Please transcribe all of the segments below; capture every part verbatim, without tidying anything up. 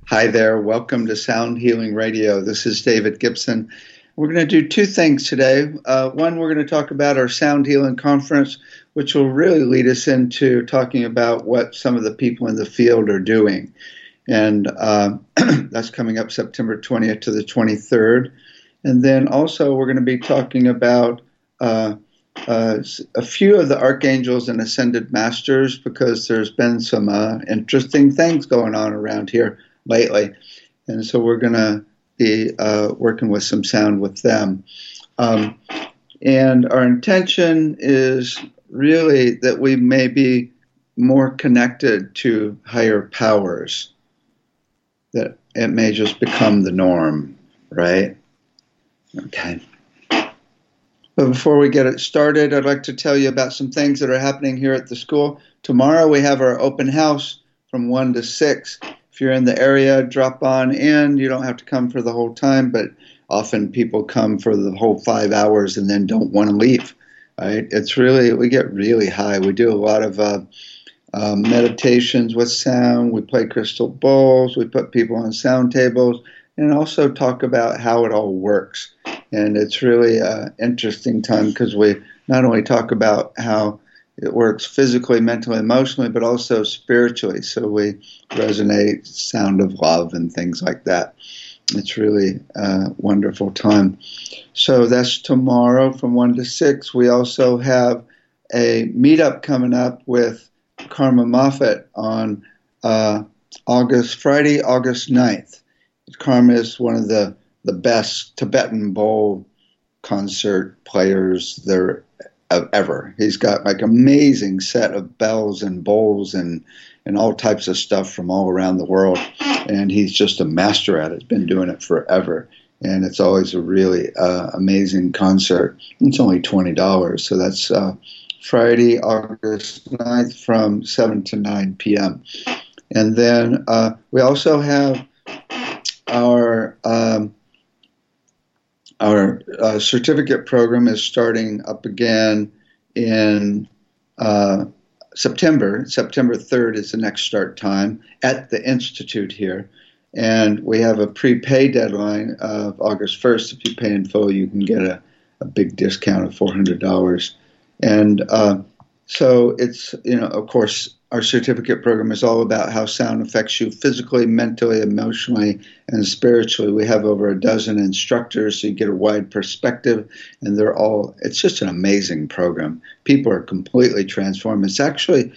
Hi there. Welcome to Sound Healing Radio. This is David Gibson. We're going to do two things today. Uh, one, we're going to talk about our Sound Healing Conference, which will really lead us into talking about what some of the people in the field are doing. And uh, that's coming up September twentieth to the twenty-third. And then also we're going to be talking about uh, uh, a few of the archangels and ascended masters, because there's been some uh, interesting things going on around here lately. And so we're going to be uh, working with some sound with them. Um, and our intention is really that we may be more connected to higher powers, that it may just become the norm, right? Okay. But before we get it started, I'd like to tell you about some things that are happening here at the school. Tomorrow we have our open house from one to six. If you're in the area, drop on in. You don't have to come for the whole time, but often people come for the whole five hours and then don't want to leave. Right? It's really, we get really high. We do a lot of uh, uh, meditations with sound. We play crystal bowls. We put people on sound tables and also talk about how it all works. And it's really an interesting time because we not only talk about how it works physically, mentally, emotionally, but also spiritually. So we resonate sound of love and things like that. It's really a wonderful time. So that's tomorrow from one to six. We also have a meetup coming up with Karma Moffat on uh, August, Friday, August ninth. Karma is one of the, the best Tibetan bowl concert players there of ever. He's got like amazing set of bells and bowls and and all types of stuff from all around the world, and he's just a master at it. He's been doing it forever, and it's always a really uh, amazing concert. It's only twenty dollars, so that's uh, Friday, August ninth from seven to nine p.m. And then uh, we also have our um, Our uh, certificate program is starting up again in uh, September. September third is the next start time at the Institute here. And we have a prepay deadline of August first. If you pay in full, you can get a, a big discount of four hundred dollars. And uh, so it's, you know, of course, our certificate program is all about how sound affects you physically, mentally, emotionally, and spiritually. We have over a dozen instructors, so you get a wide perspective, and they're all, it's just an amazing program. People are completely transformed. It's actually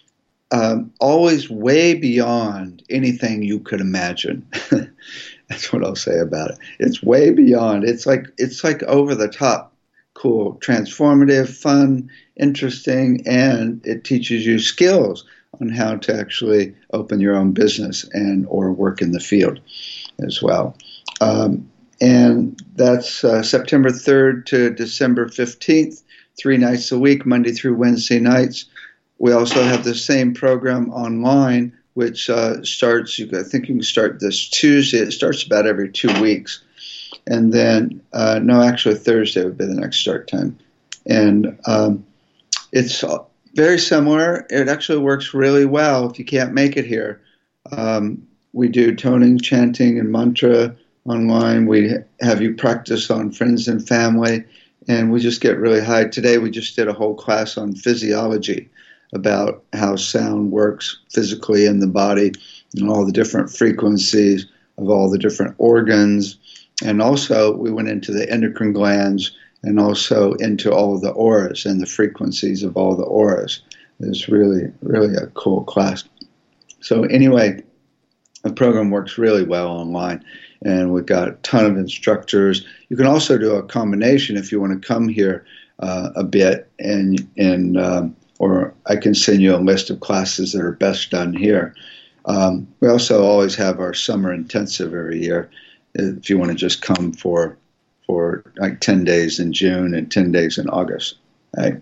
um, always way beyond anything you could imagine. That's what I'll say about it. It's way beyond. It's like, it's like over the top. Cool, transformative, fun, interesting, and it teaches you skills on how to actually open your own business and or work in the field as well. Um, and that's uh, September third to December fifteenth, three nights a week, Monday through Wednesday nights. We also have the same program online, which uh, starts, you, I think you can start this Tuesday. It starts about every two weeks. And then, uh, no, actually Thursday would be the next start time. And um, it's very similar. It actually works really well if you can't make it here. Um, we do toning, chanting, and mantra online. We have you practice on friends and family, and we just get really high. Today we just did a whole class on physiology about how sound works physically in the body and all the different frequencies of all the different organs. And also, we went into the endocrine glands and also into all of the auras and the frequencies of all the auras. It's really, really a cool class. So anyway, the program works really well online, and we've got a ton of instructors. You can also do a combination if you want to come here uh, a bit, and and um, or I can send you a list of classes that are best done here. Um, we also always have our summer intensive every year. If you want to just come for for like ten days in June and ten days in August. Right?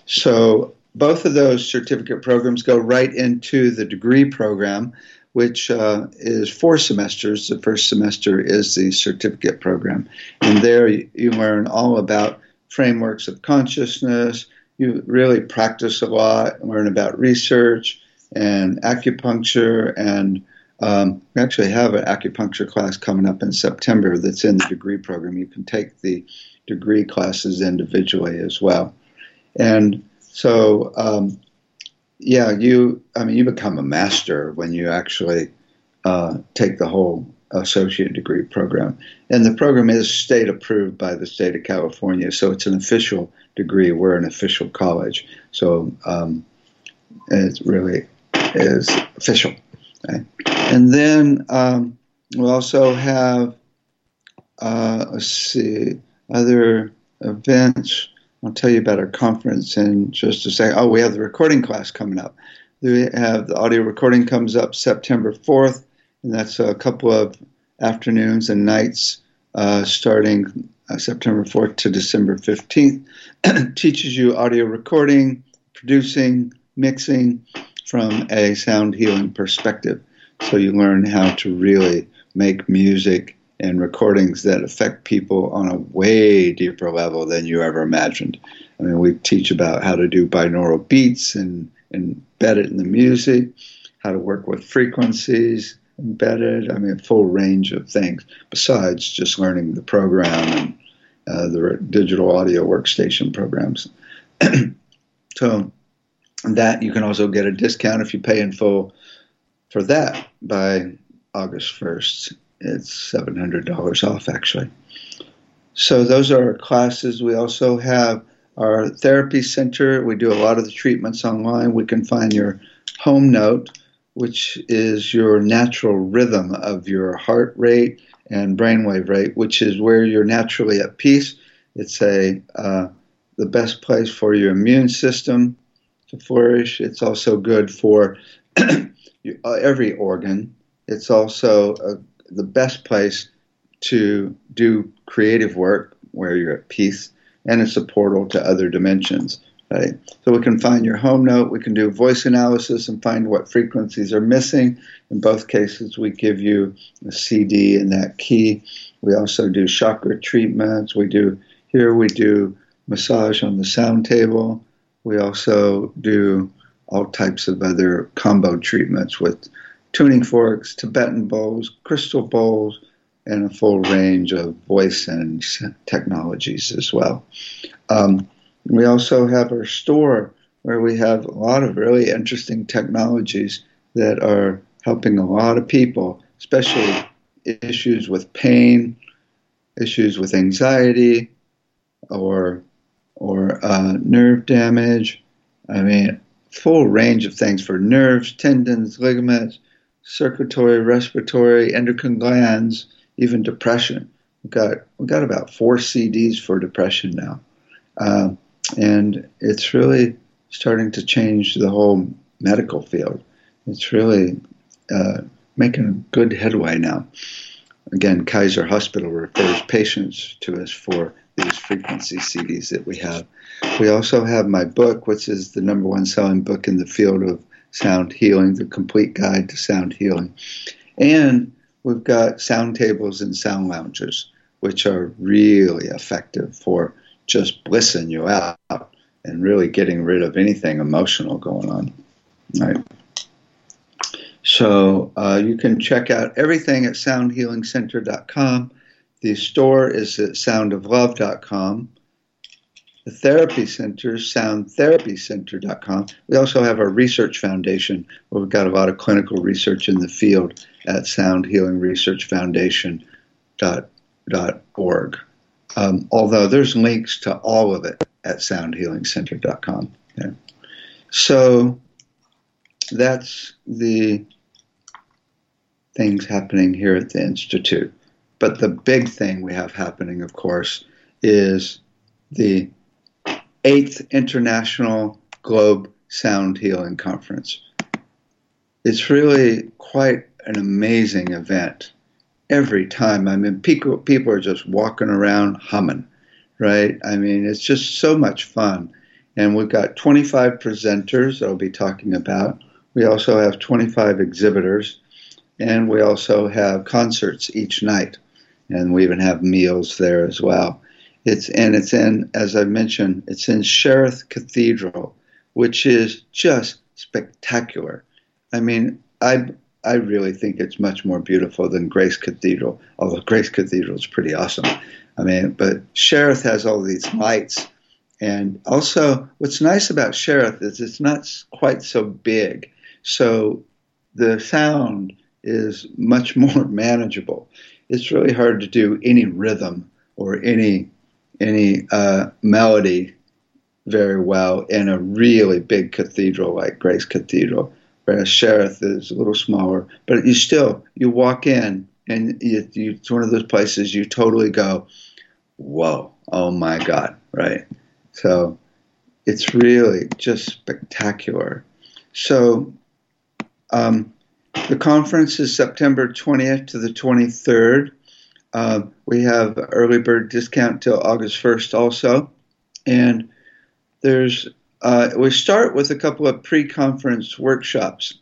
So both of those certificate programs go right into the degree program, which uh, is four semesters. The first semester is the certificate program. And there you, you learn all about frameworks of consciousness. You really practice a lot, learn about research and acupuncture and Um, we actually have an acupuncture class coming up in September that's in the degree program. You can take the degree classes individually as well. And so, um, yeah, you, I mean, you become a master when you actually uh, take the whole associate degree program. And the program is state approved by the state of California, so it's an official degree. We're an official college, so um, it really is official. Okay? And then um, we also have, uh, let's see, other events. I'll tell you about our conference in just a second. Oh, we have the recording class coming up. We have the audio recording comes up September fourth, and that's a couple of afternoons and nights uh, starting uh, September fourth to December fifteenth. Teaches you audio recording, producing, mixing from a sound healing perspective. So you learn how to really make music and recordings that affect people on a way deeper level than you ever imagined. I mean, we teach about how to do binaural beats and, and embed it in the music, how to work with frequencies embedded, I mean, a full range of things, besides just learning the program and uh, the digital audio workstation programs. So that you can also get a discount if you pay in full for that by August first. It's seven hundred dollars off, actually. So those are our classes. We also have our therapy center. We do a lot of the treatments online. We can find your home note, which is your natural rhythm of your heart rate and brainwave rate, which is where you're naturally at peace. It's a uh, the best place for your immune system to flourish. It's also good for every organ. It's also a the best place to do creative work where you're at peace, and it's a portal to other dimensions, right? So we can find your home note, we can do voice analysis and find what frequencies are missing. In both cases, we give you a C D and that key. We also do chakra treatments. We do, here we do massage on the sound table. We also do all types of other combo treatments with tuning forks, Tibetan bowls, crystal bowls, and a full range of voice and technologies as well. Um, we also have our store where we have a lot of really interesting technologies that are helping a lot of people, especially issues with pain, issues with anxiety, or or uh, nerve damage. I mean, full range of things for nerves, tendons, ligaments, circulatory, respiratory, endocrine glands, even depression. We've got, we've got about four C Ds for depression now. Um, and it's really starting to change the whole medical field. It's really uh, making good headway now. Again, Kaiser Hospital refers patients to us for these frequency C Ds that we have. We also have my book, which is the number one selling book in the field of sound healing, the complete guide to sound healing. And we've got sound tables and sound lounges, which are really effective for just blissing you out and really getting rid of anything emotional going on. Right. So uh, you can check out everything at sound healing center dot com. The store is at sound of love dot com. The therapy center, sound therapy center dot com. We also have our research foundation, where we've got a lot of clinical research in the field at sound healing research foundation dot org. Um, although there's links to all of it at sound healing center dot com. Okay. So that's the things happening here at the Institute. But the big thing we have happening, of course, is the eighth International Globe Sound Healing Conference. It's really quite an amazing event. Every time, I mean, people, people are just walking around humming, right? I mean, it's just so much fun. And we've got twenty-five presenters that I'll be talking about. We also have twenty-five exhibitors, and we also have concerts each night. And we even have meals there as well. It's and it's in, as I mentioned, it's in Cherith Cathedral, which is just spectacular. I mean, I I really think it's much more beautiful than Grace Cathedral, although Grace Cathedral is pretty awesome. I mean, but Cherith has all these lights. And also, what's nice about Cherith is it's not quite so big. So the sound is much more manageable. It's really hard to do any rhythm or any any uh, melody very well in a really big cathedral like Grace Cathedral, whereas Cherith is a little smaller. But you still, you walk in and you, you, it's one of those places you totally go, whoa, oh my God, right? So it's really just spectacular. So um, the conference is September twentieth to the twenty-third. Uh, we have early bird discount till August first also. And there's uh, we start with a couple of pre-conference workshops.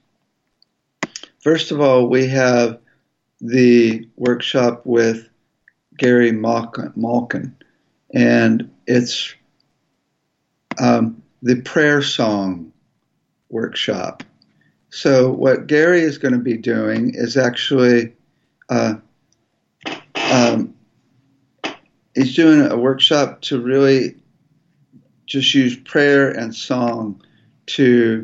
First of all, we have the workshop with Gary Malkin, Malkin and it's um, the prayer song workshop. So what Gary is going to be doing is actually uh, um, he's doing a workshop to really just use prayer and song to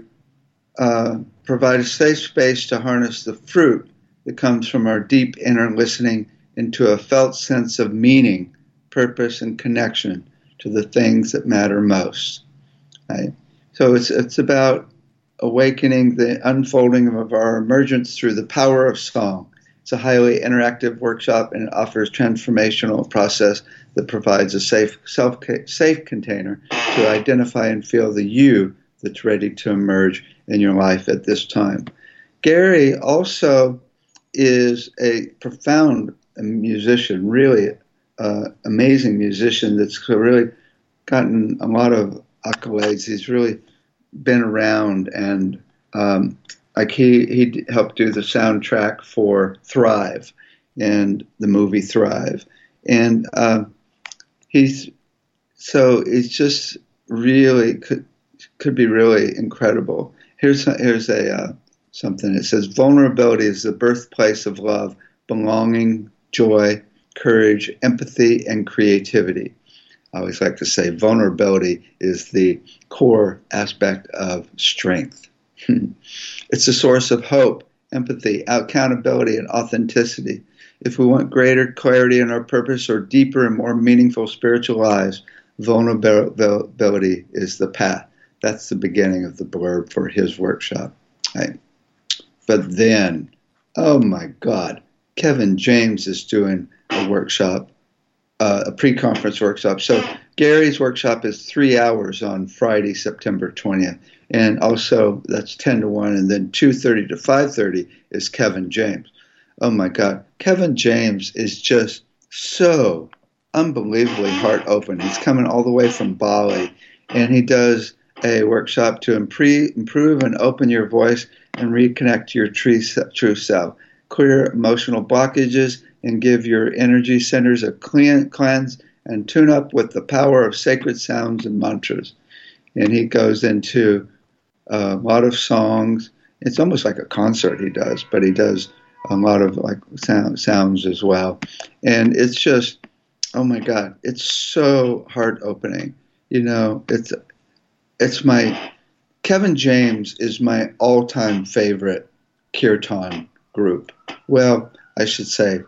uh, provide a safe space to harness the fruit that comes from our deep inner listening into a felt sense of meaning, purpose, and connection to the things that matter most. Right? So it's it's about awakening the unfolding of our emergence through the power of song. It's a highly interactive workshop, and it offers transformational process that provides a safe, self, safe container to identify and feel the you that's ready to emerge in your life at this time. Gary also is a profound musician, really uh, amazing musician that's really gotten a lot of accolades. He's really been around, and um, like he he helped do the soundtrack for Thrive and the movie Thrive, and uh, he's so it's just really could could be really incredible. Here's here's a uh, something. It says vulnerability is the birthplace of love, belonging, joy, courage, empathy, and creativity. I always like to say vulnerability is the core aspect of strength. It's a source of hope, empathy, accountability, and authenticity. If we want greater clarity in our purpose or deeper and more meaningful spiritual lives, vulnerability is the path. That's the beginning of the blurb for his workshop. Right? But then, oh my God, Kevin James is doing a workshop, uh, a pre-conference workshop. So Gary's workshop is three hours on Friday, September twentieth. And also that's ten to one. And then two thirty to five thirty is Kevin James. Oh my God. Kevin James is just so unbelievably heart open. He's coming all the way from Bali, and he does a workshop to improve and open your voice and reconnect to your true self, clear emotional blockages, and give your energy centers a clean, cleanse and tune up with the power of sacred sounds and mantras. And he goes into a lot of songs. It's almost like a concert he does, but he does a lot of like sound, sounds as well. And it's just, oh my God, it's so heart opening. You know, it's it's my Kevin James is my all-time favorite kirtan group. Well, I should say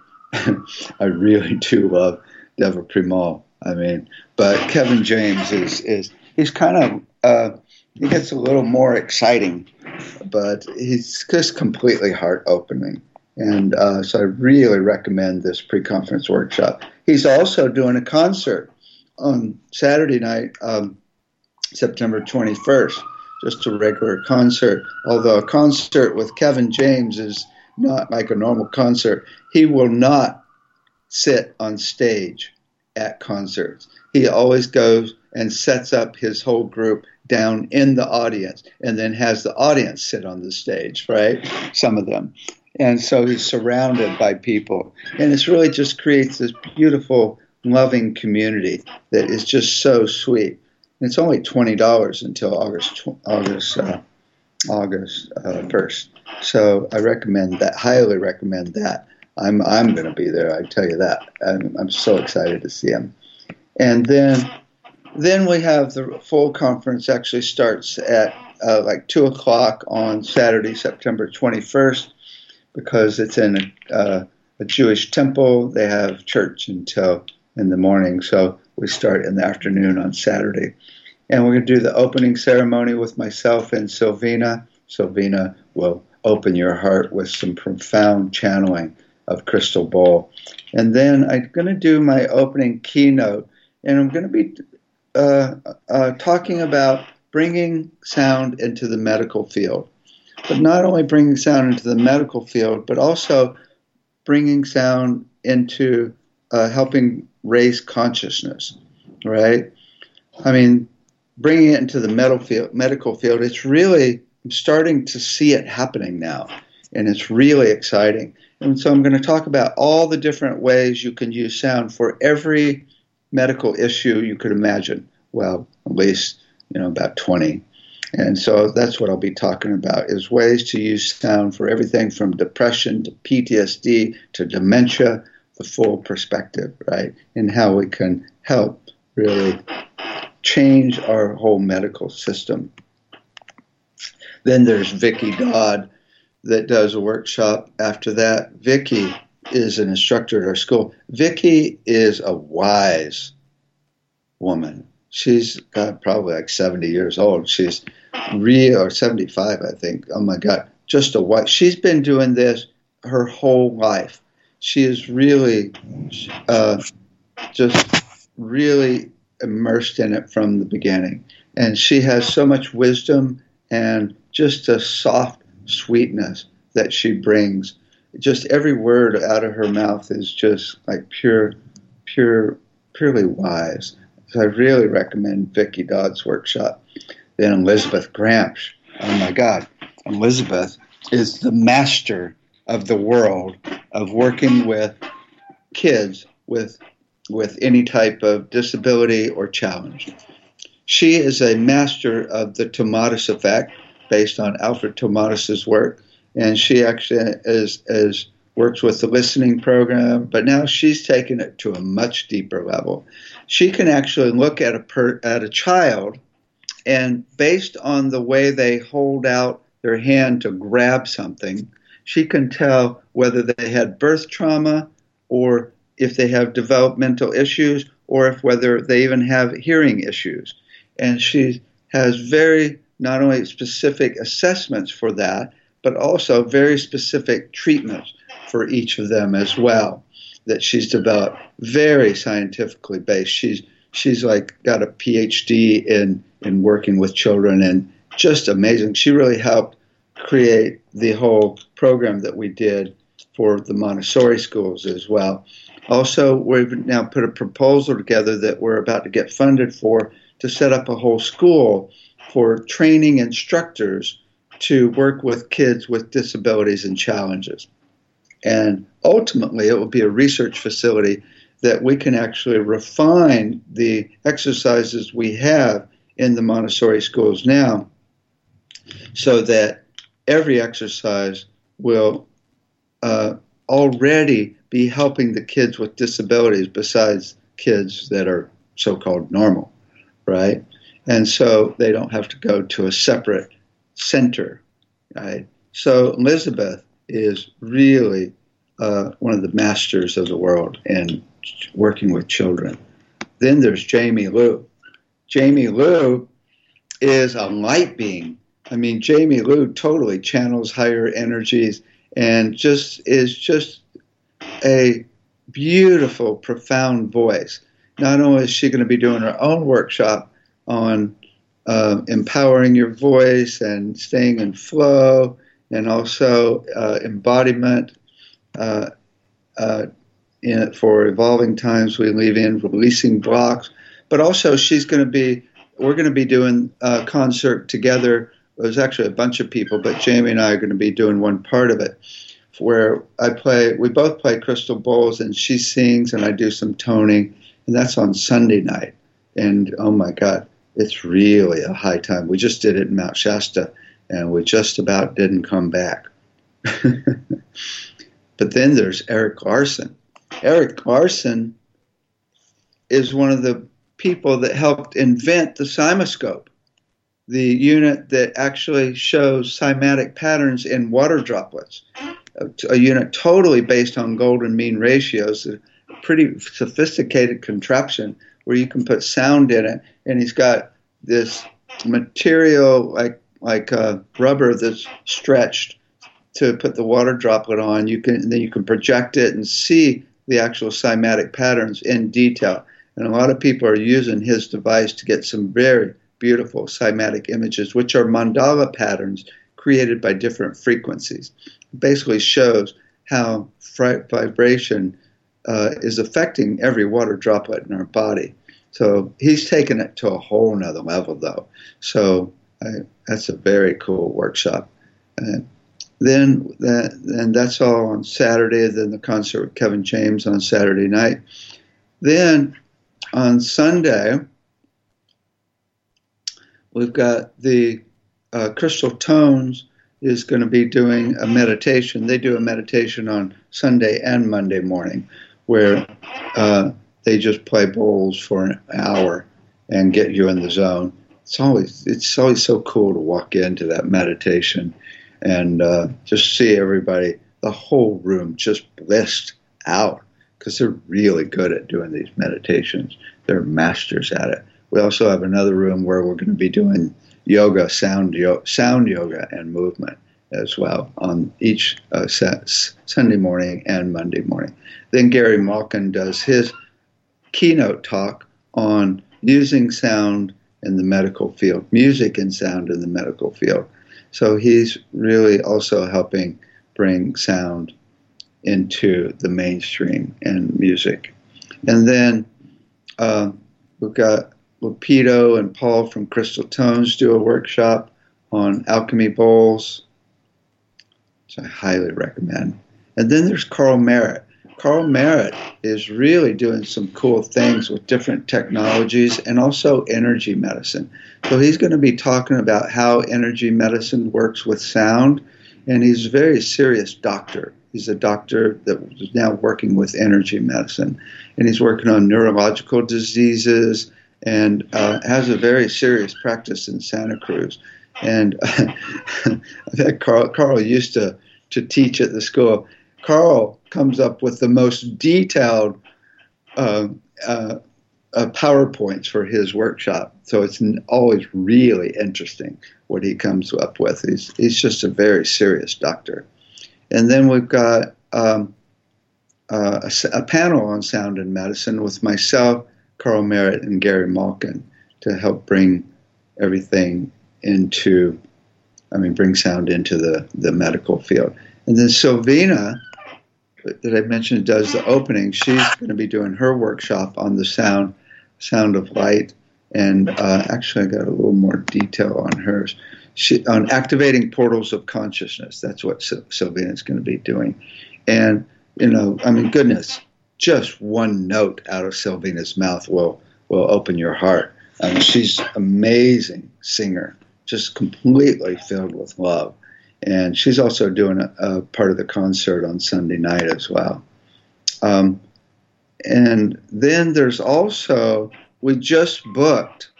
I really do love Deva Premal. I mean, but Kevin James is is he's kind of uh, he gets a little more exciting, but he's just completely heart opening. And uh, so I really recommend this pre-conference workshop. He's also doing a concert on Saturday night, um, September twenty-first, just a regular concert. Although a concert with Kevin James is not like a normal concert. He will not sit on stage at concerts. He always goes and sets up his whole group down in the audience and then has the audience sit on the stage, right? Some of them. And so he's surrounded by people. And it's really just creates this beautiful, loving community that is just so sweet. And it's only twenty dollars until August August uh, August uh, first. So I recommend that, highly recommend that. I'm I'm going to be there. I tell you that. I'm I'm so excited to see him. And then then we have the full conference. Actually starts at uh, like two o'clock on Saturday, September twenty-first, because it's in a, uh, a Jewish temple. They have church until in the morning, so we start in the afternoon on Saturday. And we're going to do the opening ceremony with myself and Sylvina. Sylvina will open your heart with some profound channeling of Crystal Bowl. And then I'm going to do my opening keynote, and I'm going to be uh, uh, talking about bringing sound into the medical field. But not only bringing sound into the medical field, but also bringing sound into uh, helping raise consciousness, right? I mean, bringing it into the medical field, medical field, it's really, I'm starting to see it happening now, and it's really exciting. And so I'm going to talk about all the different ways you can use sound for every medical issue you could imagine. Well, at least, you know, about twenty. And so that's what I'll be talking about, is ways to use sound for everything from depression to P T S D to dementia, the full perspective, right? And how we can help really change our whole medical system. Then there's Vicki Dodd that does a workshop after that. Vicki is an instructor at our school. Vicki is a wise woman. She's got probably like seventy years old. She's real, or seventy-five, I think. Oh my God, just a wise. She's been doing this her whole life. She is really uh, just really immersed in it from the beginning. And she has so much wisdom and just a soft sweetness that she brings. Just every word out of her mouth is just like pure, pure, purely wise. So I really recommend Vicki Dodd's workshop. Then Elizabeth Gramsch. Oh my God. Elizabeth is the master of the world of working with kids with with any type of disability or challenge. She is a master of the Tomatis effect based on Alfred Tomatis's work, and she actually is, is works with the listening program, but now she's taken it to a much deeper level. She can actually look at a per, at a child, and based on the way they hold out their hand to grab something, she can tell whether they had birth trauma, or if they have developmental issues, or if whether they even have hearing issues. And she has very, not only specific assessments for that, but also very specific treatments for each of them as well, that she's developed, very scientifically based. She's she's like got a P H D in, in working with children, and just amazing. She really helped create the whole program that we did for the Montessori schools as well. Also, we've now put a proposal together that we're about to get funded for, to set up a whole school for training instructors to work with kids with disabilities and challenges. And ultimately, it will be a research facility that we can actually refine the exercises we have in the Montessori schools now, so that every exercise will uh, already be helping the kids with disabilities besides kids that are so-called normal, right? And so they don't have to go to a separate center, right? So Elizabeth is really uh, one of the masters of the world in working with children. Then there's Jamie Liu. Jamie Liu is a light being. I mean, Jamie Liu totally channels higher energies and just is just a beautiful, profound voice. Not only is she going to be doing her own workshop on uh, empowering your voice and staying in flow, and also uh, embodiment uh, uh, in, for evolving times we live in, releasing blocks. But also she's going to be, we're going to be doing a concert together. There's actually a bunch of people, but Jamie and I are going to be doing one part of it, where I play, we both play crystal bowls, and she sings and I do some toning, and that's on Sunday night. And oh my God, it's really a high time. We just did it in Mount Shasta, and we just about didn't come back. But then there's Erik Larson. Erik Larson is one of the people that helped invent the cymoscope, the unit that actually shows cymatic patterns in water droplets, a, a unit totally based on golden mean ratios, a pretty sophisticated contraption where you can put sound in it. And he's got this material like like uh, rubber that's stretched to put the water droplet on. You can then you can project it and see the actual cymatic patterns in detail. And a lot of people are using his device to get some very beautiful cymatic images, which are mandala patterns created by different frequencies. It basically shows how vibration uh, is affecting every water droplet in our body. So he's taken it to a whole nother level, though. So I, that's a very cool workshop. Uh, then, that, and that's all on Saturday. Then the concert with Kevin James on Saturday night. Then on Sunday, we've got the uh, Crystal Tones is going to be doing a meditation. They do a meditation on Sunday and Monday morning where uh, they just play bowls for an hour and get you in the zone. It's always it's always so cool to walk into that meditation and uh, just see everybody, the whole room just blissed out because they're really good at doing these meditations. They're masters at it. We also have another room where we're going to be doing yoga, sound, yo- sound yoga, and movement as well on each uh, set, Sunday morning and Monday morning. Then Gary Malkin does his keynote talk on using sound in the medical field, music and sound in the medical field. So he's really also helping bring sound into the mainstream and music. And then uh, we've got Lupito and Paul from Crystal Tones do a workshop on alchemy bowls, which I highly recommend. And then there's Carl Merritt. Carl Merritt is really doing some cool things with different technologies and also energy medicine. So he's going to be talking about how energy medicine works with sound, and he's a very serious doctor. He's a doctor that is now working with energy medicine, and he's working on neurological diseases and uh, has a very serious practice in Santa Cruz. And I think Carl, Carl used to, to teach at the school. Carl comes up with the most detailed uh, uh, uh, PowerPoints for his workshop. So it's always really interesting what he comes up with. He's, he's just a very serious doctor. And then we've got um, uh, a, a panel on sound and medicine with myself, Carl Merritt, and Gary Malkin to help bring everything into, I mean, bring sound into the, the medical field. And then Sylvina, that I mentioned, does the opening. She's going to be doing her workshop on the sound, sound of light. And uh, actually, I got a little more detail on hers. She, on activating portals of consciousness. That's what Sylvina is going to be doing. And, you know, I mean, goodness, just one note out of Sylvina's mouth will, will open your heart. I mean, she's an amazing singer, just completely filled with love. And she's also doing a, a part of the concert on Sunday night as well. Um, and then there's also, we just booked,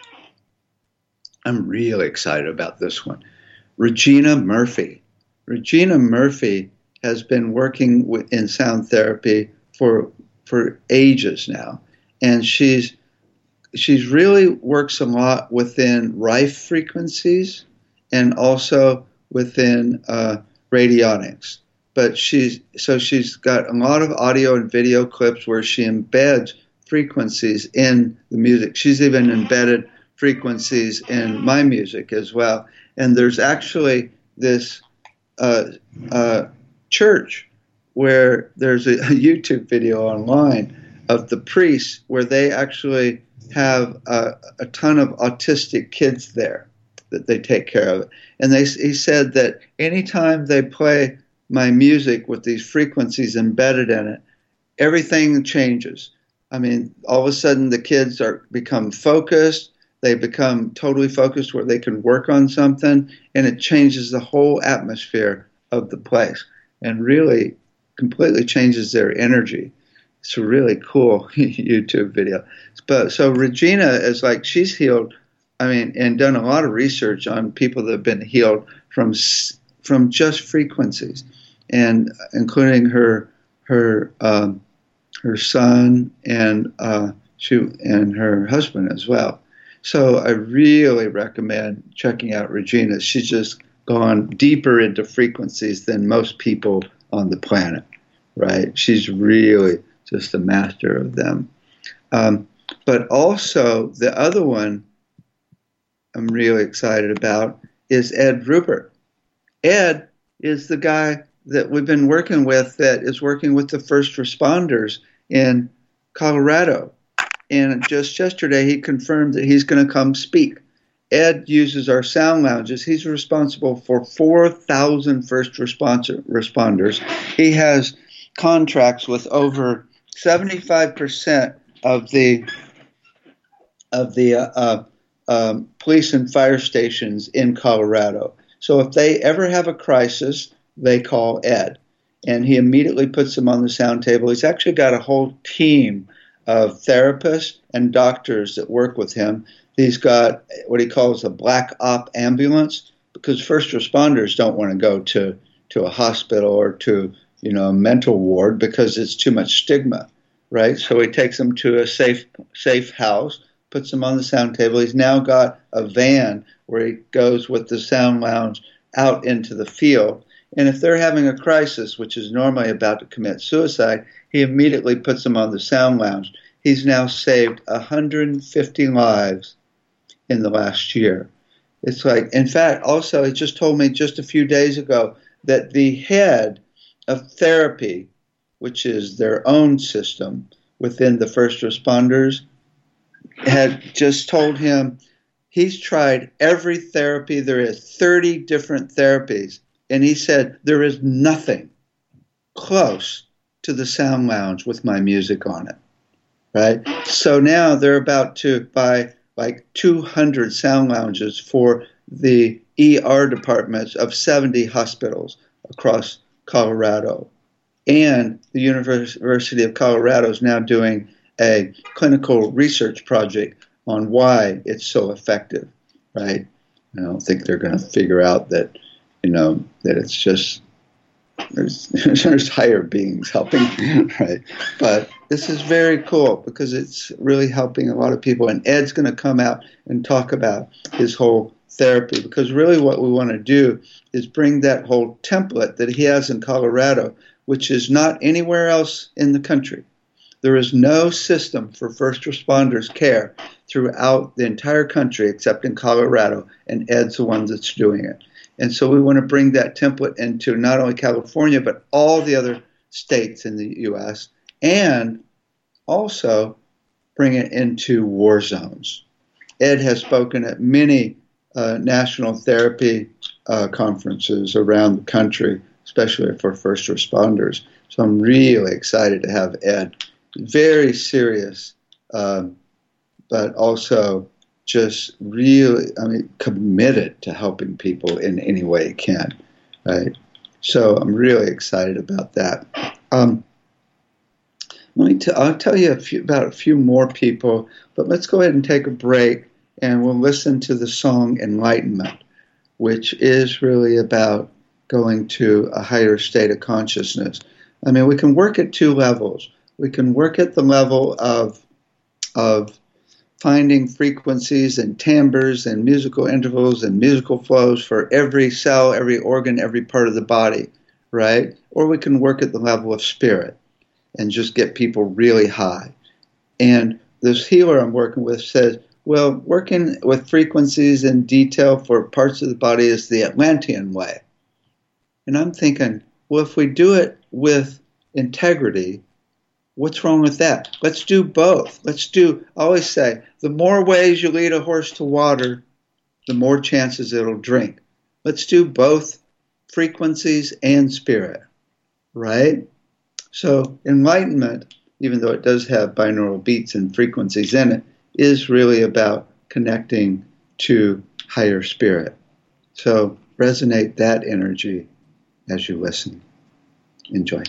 I'm really excited about this one, Regina Murphy. Regina Murphy has been working with, in sound therapy for for ages now. And she's she's really works a lot within Rife frequencies and also within uh, radionics. But she's so she's got a lot of audio and video clips where she embeds frequencies in the music. She's even embedded frequencies in my music as well. And there's actually this uh, uh, church where there's a, a YouTube video online of the priests where they actually have a, a ton of autistic kids there that they take care of. And they, he said that anytime they play my music with these frequencies embedded in it, everything changes. I mean, all of a sudden the kids are become focused. They become totally focused where they can work on something, and it changes the whole atmosphere of the place and really completely changes their energy. It's a really cool YouTube video. But so Regina is like, she's healed, I mean, and done a lot of research on people that have been healed from from just frequencies, and including her her um, her son and uh, she and her husband as well. So I really recommend checking out Regina. She's just gone deeper into frequencies than most people on the planet, right? She's really just a master of them. Um, but also the other one I'm really excited about is Ed Rupert. Ed is the guy that we've been working with that is working with the first responders in Colorado. And just yesterday, he confirmed that he's going to come speak. Ed uses our sound lounges. He's responsible for four thousand first responder, responders. He has contracts with over seventy-five percent of the of the uh, uh, um, police and fire stations in Colorado. So if they ever have a crisis, they call Ed, and he immediately puts them on the sound table. He's actually got a whole team of therapists and doctors that work with him. He's got what he calls a black op ambulance, because first responders don't want to go to, to a hospital or to, you know, a mental ward because it's too much stigma, right? So he takes them to a safe safe house, puts them on the sound table. He's now got a van where he goes with the sound lounge out into the field. And if they're having a crisis, which is normally about to commit suicide, he immediately puts them on the sound lounge. He's now saved one hundred fifty lives in the last year. It's like, in fact, also, he just told me just a few days ago that the head of therapy, which is their own system within the first responders, had just told him he's tried every therapy there is, thirty different therapies. And he said, there is nothing close to the sound lounge with my music on it, right? So now they're about to buy like two hundred sound lounges for the E R departments of seventy hospitals across Colorado. And the University of Colorado is now doing a clinical research project on why it's so effective, right? I don't think they're going to figure out that, you know, that it's just there's, there's higher beings helping, right? But this is very cool because it's really helping a lot of people. And Ed's going to come out and talk about his whole therapy, because really what we want to do is bring that whole template that he has in Colorado, which is not anywhere else in the country. There is no system for first responders care throughout the entire country except in Colorado, and Ed's the one that's doing it. And so we want to bring that template into not only California, but all the other states in the U S, and also bring it into war zones. Ed has spoken at many uh, national therapy uh, conferences around the country, especially for first responders. So I'm really excited to have Ed. Very serious, um, but also just really, I mean, committed to helping people in any way he can, right? So I'm really excited about that. Um, let me t- I'll tell you a few, about a few more people, but let's go ahead and take a break, and we'll listen to the song Enlightenment, which is really about going to a higher state of consciousness. I mean, we can work at two levels. We can work at the level of of finding frequencies and timbres and musical intervals and musical flows for every cell, every organ, every part of the body, right? Or we can work at the level of spirit and just get people really high. And this healer I'm working with says, well, working with frequencies in detail for parts of the body is the Atlantean way. And I'm thinking, well, if we do it with integrity, what's wrong with that? Let's do both. Let's do, I always say, the more ways you lead a horse to water, the more chances it'll drink. Let's do both frequencies and spirit, right? So enlightenment, even though it does have binaural beats and frequencies in it, is really about connecting to higher spirit. So resonate that energy as you listen. Enjoy.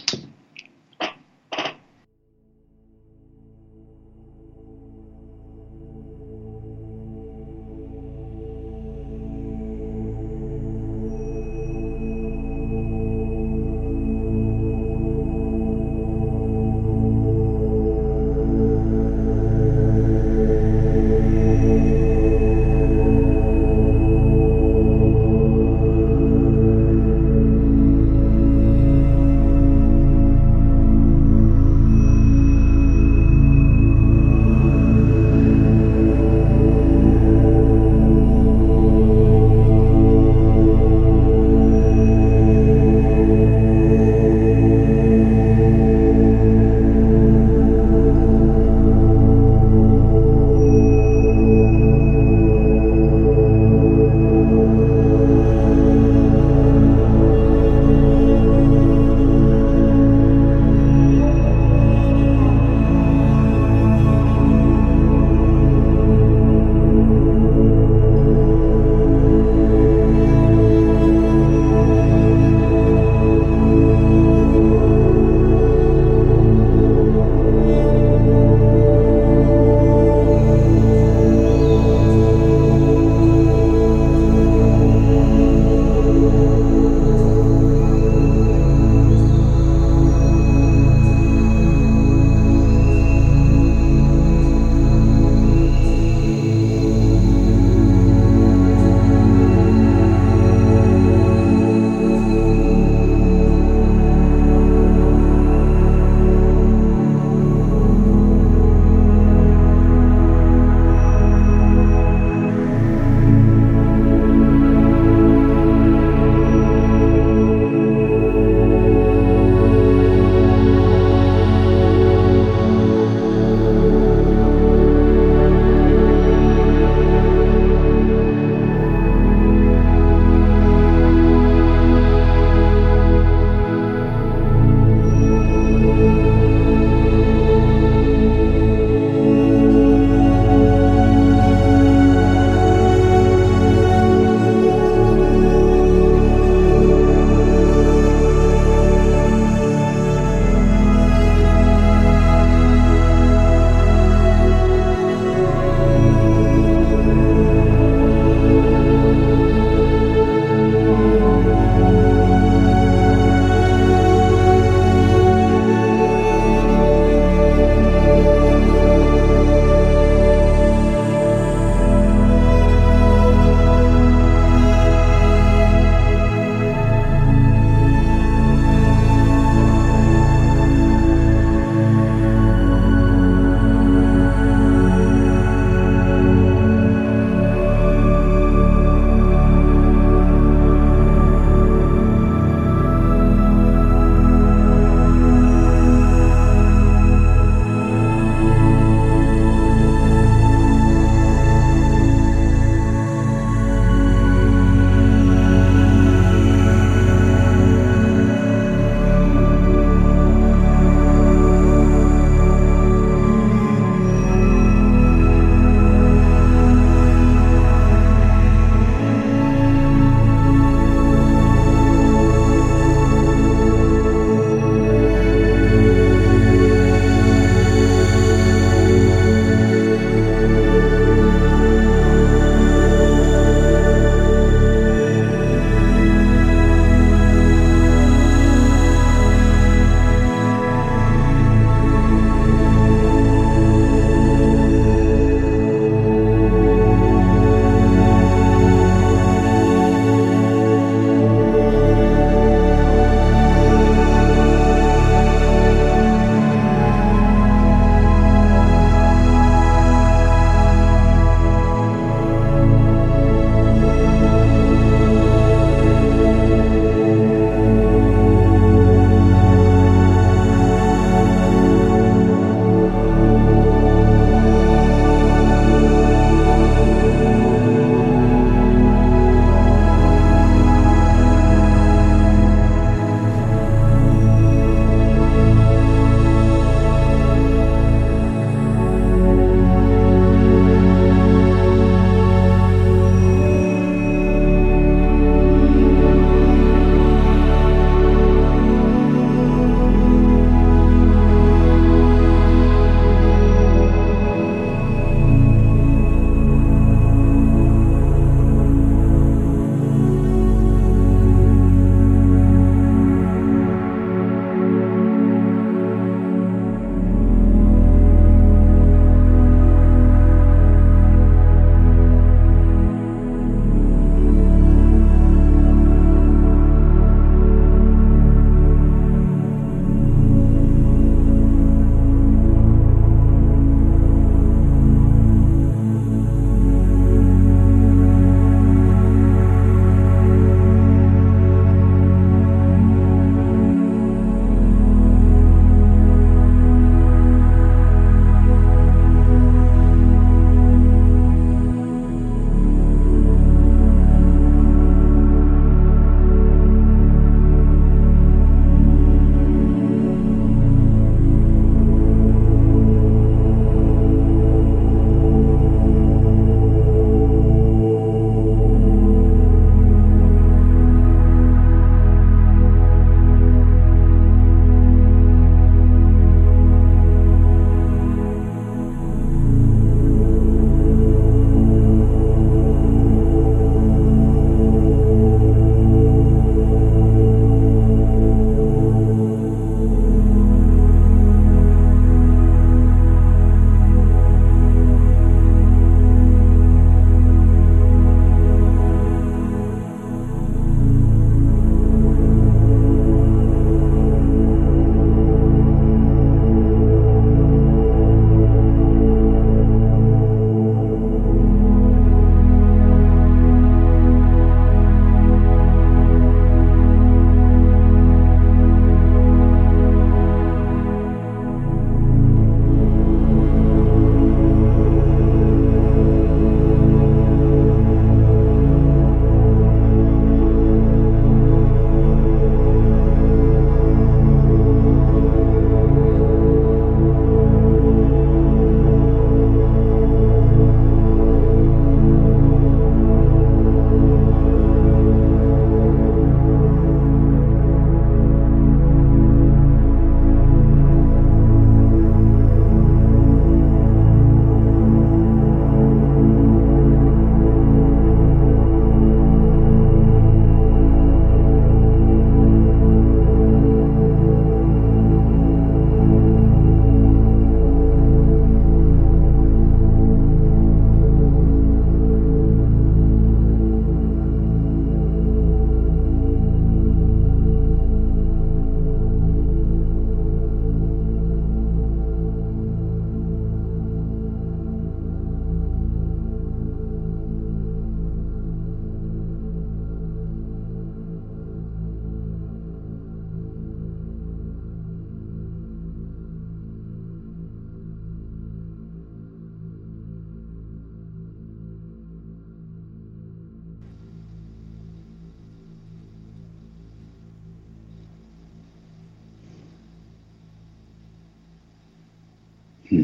Hmm.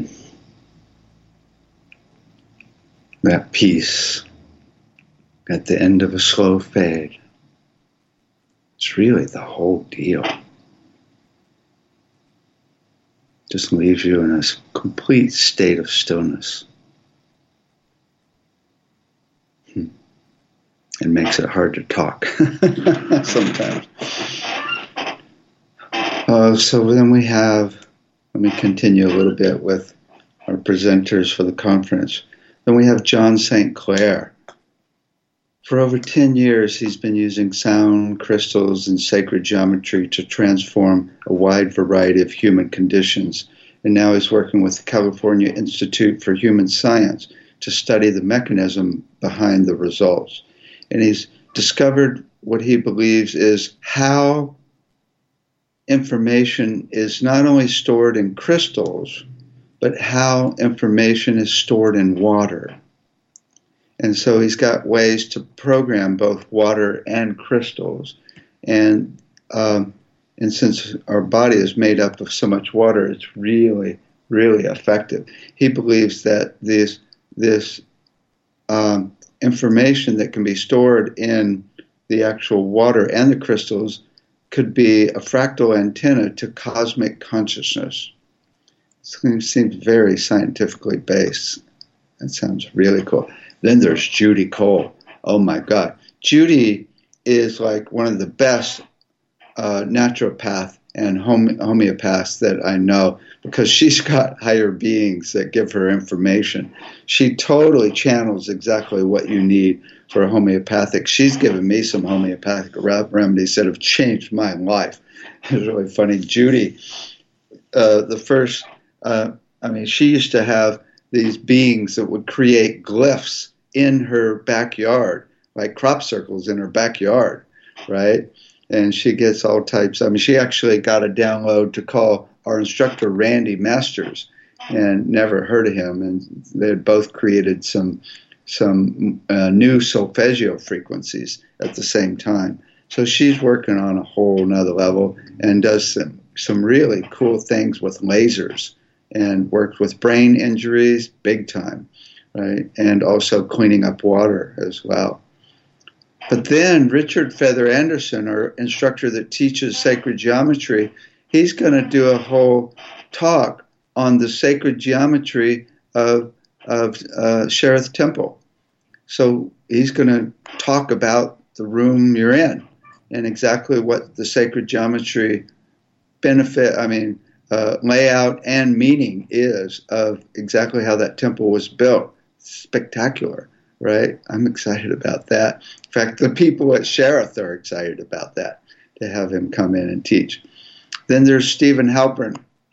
That peace at the end of a slow fade. It's really the whole deal. Just leaves you in a complete state of stillness. Hmm. It makes it hard to talk sometimes. Uh, so then we have, let me continue a little bit with our presenters for the conference. Then we have John Saint Clair. For over ten years, he's been using sound, crystals, and sacred geometry to transform a wide variety of human conditions. And now he's working with the California Institute for Human Science to study the mechanism behind the results. And he's discovered what he believes is how information is not only stored in crystals, but how information is stored in water. And so he's got ways to program both water and crystals. And um, and since our body is made up of so much water, it's really, really effective. He believes that this, this um, information that can be stored in the actual water and the crystals could be a fractal antenna to cosmic consciousness. It seems very scientifically based. That sounds really cool. Then there's Judy Cole. Oh my God. Judy is like one of the best uh, naturopath and home- homeopaths that I know, because she's got higher beings that give her information. She totally channels exactly what you need for a homeopathic. She's given me some homeopathic remedies that have changed my life. It's really funny. Judy, uh, the first, uh, I mean, she used to have these beings that would create glyphs in her backyard, like crop circles in her backyard, right? And she gets all types. I mean, she actually got a download to call our instructor, Randy Masters, and never heard of him. And they had both created some some uh, new solfeggio frequencies at the same time. So she's working on a whole nother level and does some, some really cool things with lasers, and worked with brain injuries big time, right? And also cleaning up water as well. But then Richard Feather Anderson, our instructor that teaches sacred geometry, he's going to do a whole talk on the sacred geometry of, of uh, Sheriff Temple. So he's going to talk about the room you're in and exactly what the sacred geometry benefit, I mean, Uh, layout and meaning is of exactly how that temple was built. Spectacular, right? I'm excited about that. In fact, the people at Sheriff are excited about that, to have him come in and teach. Then there's Stephen Halpern,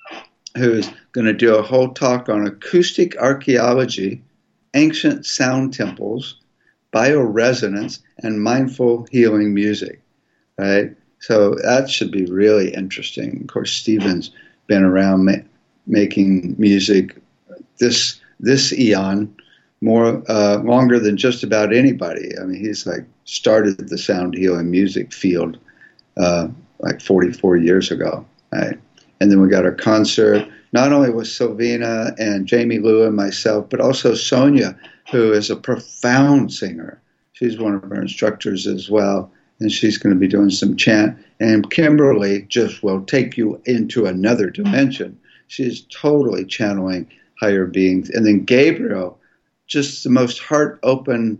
who's going to do a whole talk on acoustic archaeology, ancient sound temples, bioresonance, and mindful healing music, right? So that should be really interesting. Of course, Stephen's been around ma- making music this this eon more uh, longer than just about anybody. I mean, he's like started the sound healing music field uh, like forty-four years ago, right? And then we got our concert, not only with Sylvina and Jamie Liu and myself, but also Sonia, who is a profound singer. She's one of our instructors as well. And she's going to be doing some chant. And Kimberly just will take you into another dimension. She's totally channeling higher beings. And then Gabriel, just the most heart-open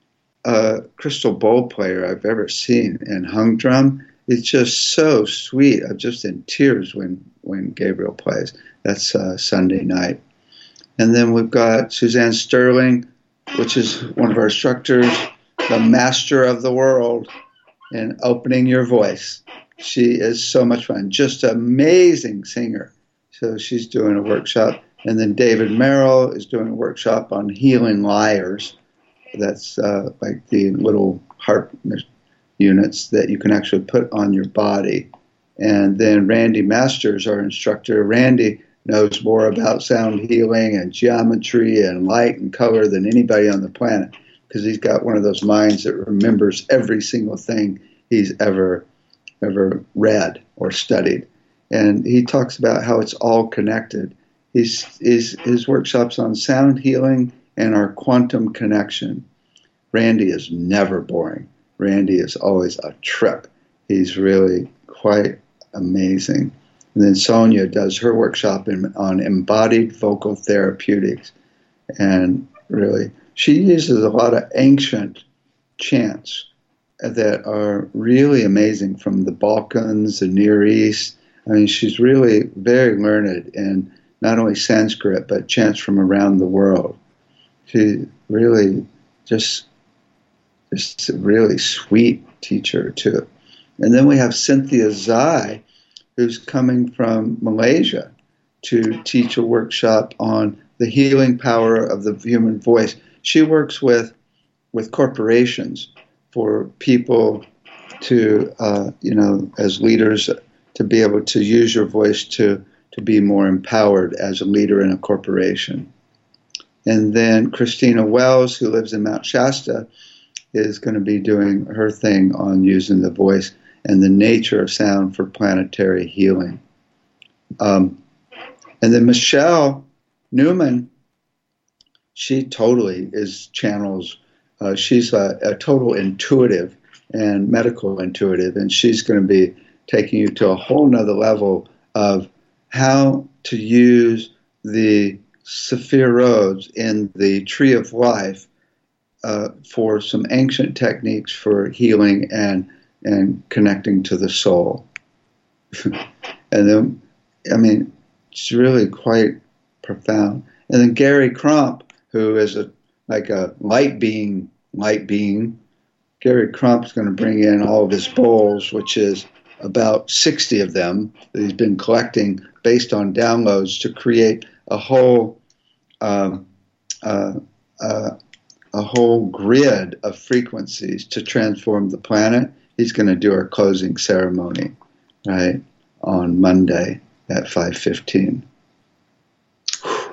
uh, crystal bowl player I've ever seen. And hung drum, it's just so sweet. I'm just in tears when, when Gabriel plays. That's uh, Sunday night. And then we've got Suzanne Sterling, which is one of our instructors, the master of the world in opening your voice. She is so much fun. Just an amazing singer. So she's doing a workshop. And then David Merrill is doing a workshop on healing lyres. That's uh, like the little harp units that you can actually put on your body. And then Randy Masters, our instructor. Randy knows more about sound healing and geometry and light and color than anybody on the planet, because he's got one of those minds that remembers every single thing he's ever ever read or studied. And he talks about how it's all connected. He's, his, his workshops on sound healing and our quantum connection. Randy is never boring. Randy is always a trip. He's really quite amazing. And then Sonia does her workshop in, on embodied vocal therapeutics. And really, she uses a lot of ancient chants that are really amazing from the Balkans, the Near East. I mean, she's really very learned in not only Sanskrit, but chants from around the world. She really just, just a really sweet teacher, too. And then we have Cynthia Zai, who's coming from Malaysia to teach a workshop on the healing power of the human voice. She works with, with corporations for people to, uh, you know, as leaders, to be able to use your voice to, to be more empowered as a leader in a corporation. And then Christina Wells, who lives in Mount Shasta, is going to be doing her thing on using the voice and the nature of sound for planetary healing. Um, and then Michelle Newman, she totally is channels. Uh, she's a, a total intuitive and medical intuitive, and she's going to be taking you to a whole nother level of how to use the Sephiroth in the Tree of Life uh, for some ancient techniques for healing and and connecting to the soul. And then, I mean, it's really quite profound. And then Gary Crump, who is a like a light being, light being. Gary Crump's going to bring in all of his bowls, which is about sixty of them that he's been collecting based on downloads to create a whole uh, uh, uh, a whole grid of frequencies to transform the planet. He's going to do our closing ceremony, right, on Monday at five fifteen. I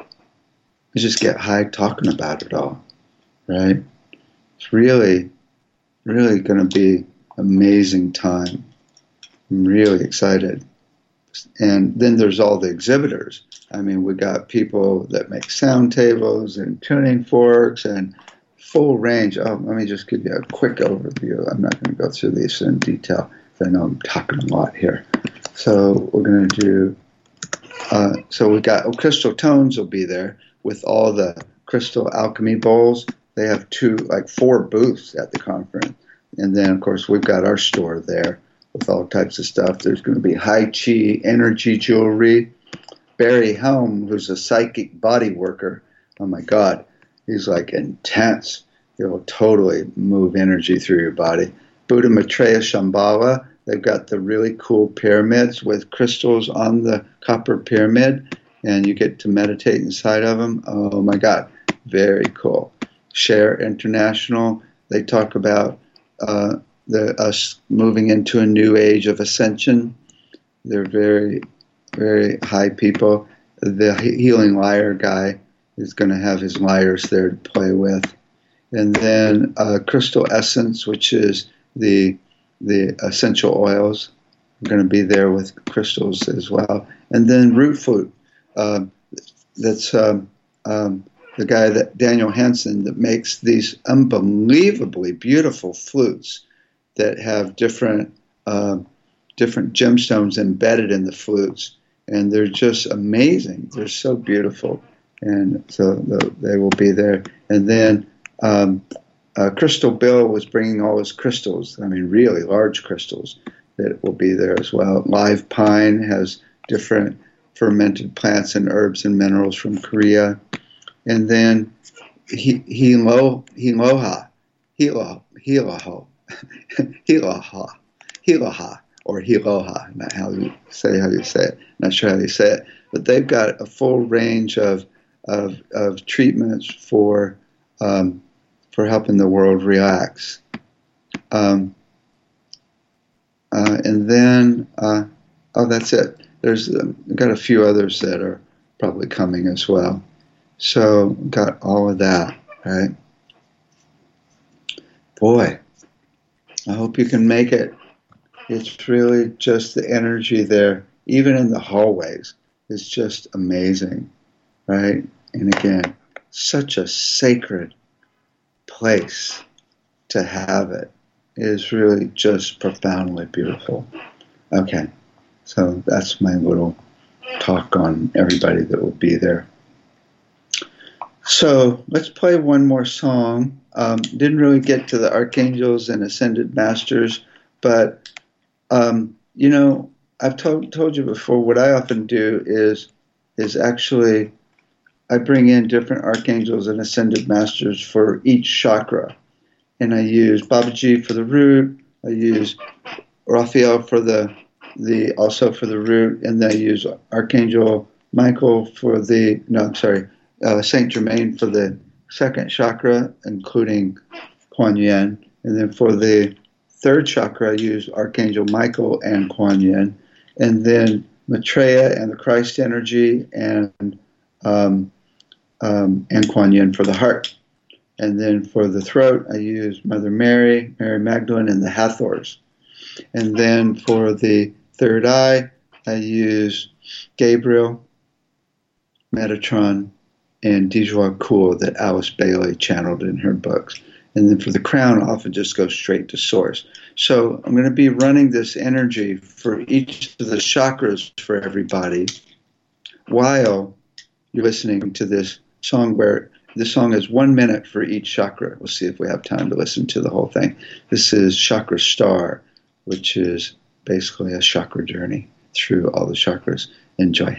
just get high talking about it all, right? It's really, really going to be amazing time. I'm really excited. And then there's all the exhibitors. I mean, we got people that make sound tables and tuning forks and full range. Oh, let me just give you a quick overview. I'm not going to go through these in detail. I know I'm talking a lot here. So we're going to do, uh, so we got, oh, Crystal Tones will be there with all the crystal alchemy bowls. They have two, like four booths at the conference. And then, of course, we've got our store there with all types of stuff. There's going to be high chi energy jewelry. Barry Helm, who's a psychic body worker. Oh, my God. He's like intense. He'll totally move energy through your body. Buddha Maitreya Shambhala. They've got the really cool pyramids with crystals on the copper pyramid, and you get to meditate inside of them. Oh, my God. Very cool. Share International. They talk about uh, the us moving into a new age of ascension. They're very, very high people. The Healing Lyre guy is going to have his lyres there to play with. And then uh, Crystal Essence, which is the the essential oils, are going to be there with crystals as well. And then Root Flute, uh, that's um, um, the guy, that Daniel Hansen, that makes these unbelievably beautiful flutes that have different uh, different gemstones embedded in the flutes. And they're just amazing. They're so beautiful. And so they will be there. And then um, uh, Crystal Bill was bringing all his crystals, I mean, really large crystals that will be there as well. Live Pine has different fermented plants and herbs and minerals from Korea. And then Hilo, Hiloha, Hilo, Hiloho, Hiloha, Hiloha, or Hiloha, not how you say how you say it. Not sure how you say it. But they've got a full range of Of, of treatments for um, for helping the world relax, um, uh, and then uh, oh, that's it. There's uh, got a few others that are probably coming as well. So got all of that, right? Boy, I hope you can make it. It's really just the energy there, even in the hallways, is just amazing. right? And again, such a sacred place to have it. It is really just profoundly beautiful. Okay, so that's my little talk on everybody that will be there. So let's play one more song. Um, didn't really get to the archangels and ascended masters, but um, you know, I've told told you before. What I often do is is actually I bring in different archangels and ascended masters for each chakra, and I use Babaji for the root. I use Raphael for the the also for the root, and then I use Archangel Michael for the no, I'm sorry, uh, Saint Germain for the second chakra, including Kuan Yin, and then for the third chakra, I use Archangel Michael and Kuan Yin, and then Maitreya and the Christ energy, and um, um, and Kuan Yin for the heart, and then for the throat, I use Mother Mary, Mary Magdalene, and the Hathors, and then for the third eye, I use Gabriel, Metatron, and Dijwa Kul that Alice Bailey channeled in her books. And then for the crown, I often just go straight to source. So I'm going to be running this energy for each of the chakras for everybody while you're listening to this song, where the song is one minute for each chakra. We'll see if we have time to listen to the whole thing. This is Chakra Star, which is basically a chakra journey through all the chakras. Enjoy.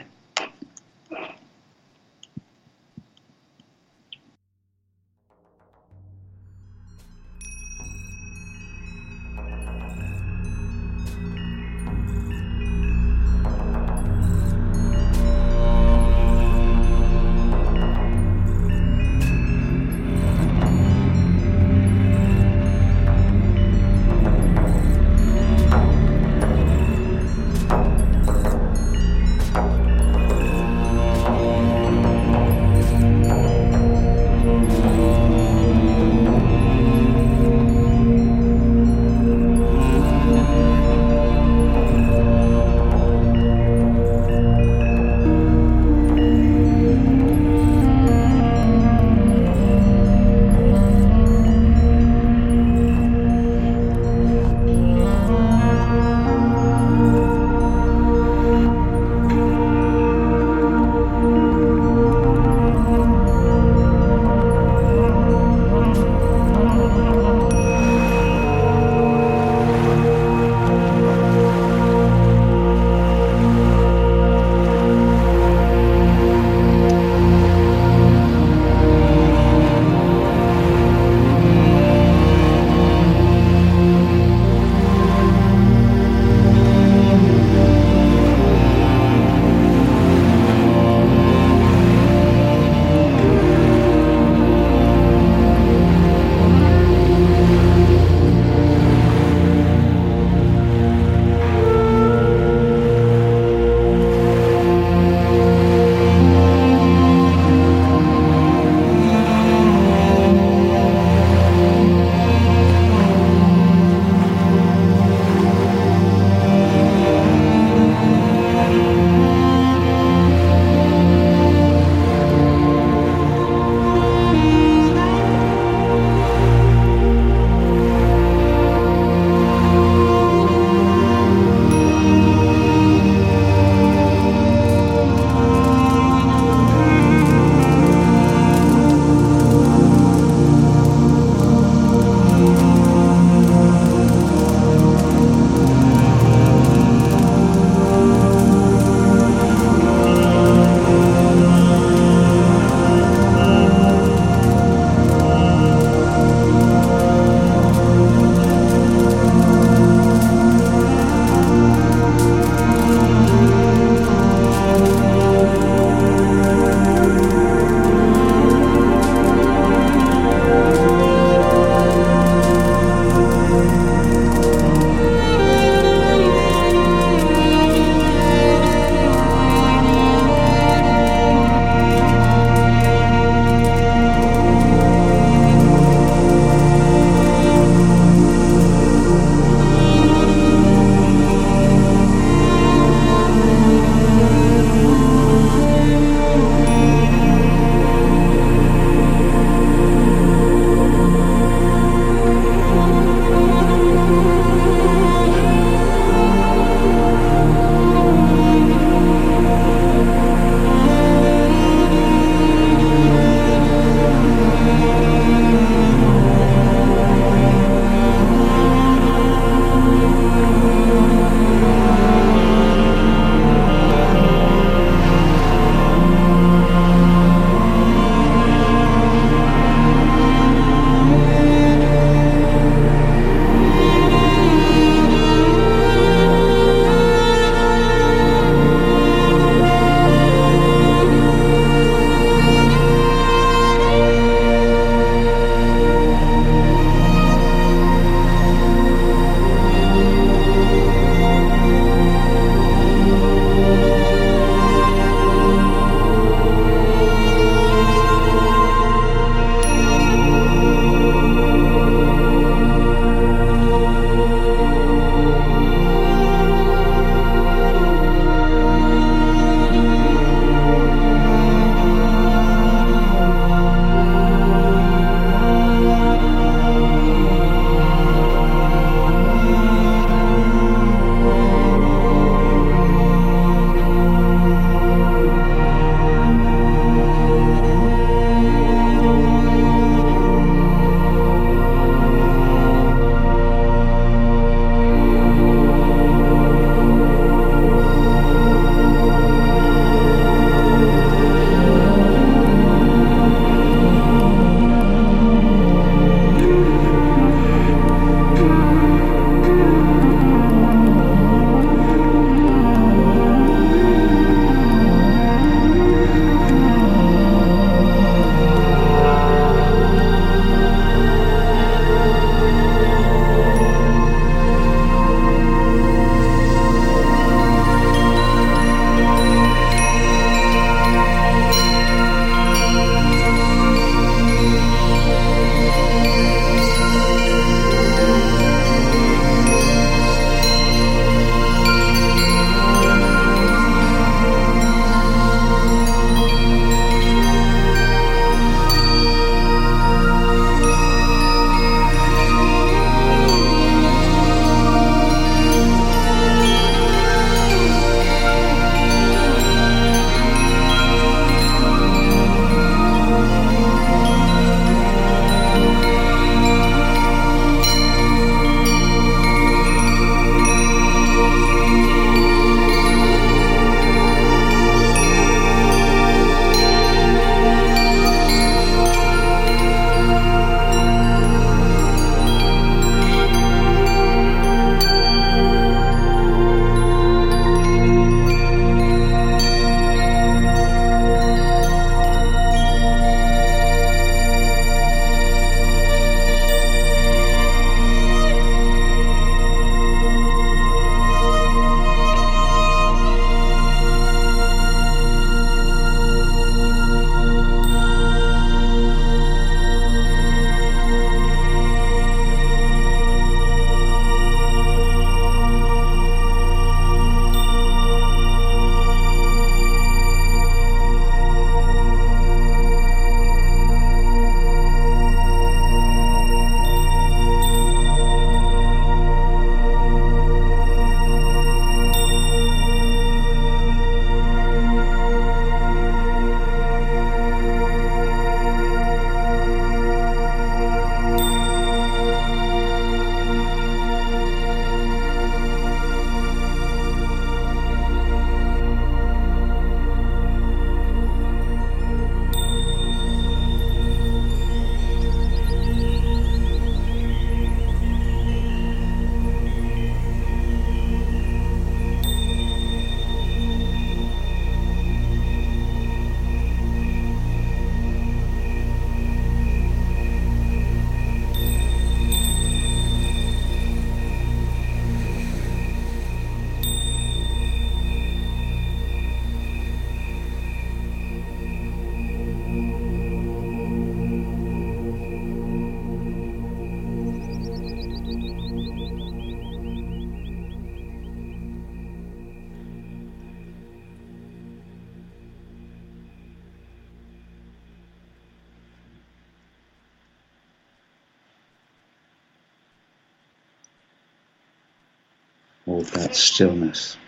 hold that stillness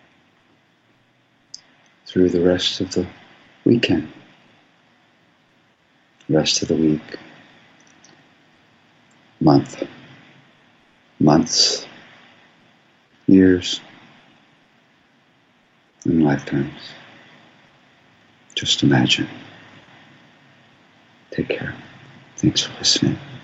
through the rest of the weekend, rest of the week, month, months, years, and lifetimes. Just imagine. Take care. Thanks for listening.